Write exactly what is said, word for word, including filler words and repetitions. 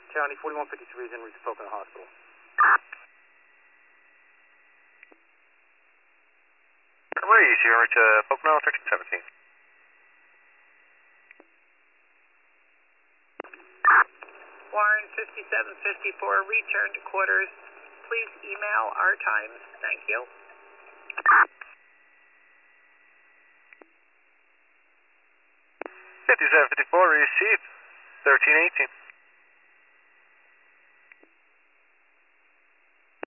County forty-one fifty-three is en route to Pocono Hospital. Where are you? So you're en route to Pocono, thirteen seventeen. Warren fifty-seven fifty-four, return to quarters. Please email our times. Thank you. fifty-seven fifty-four, received. thirteen eighteen.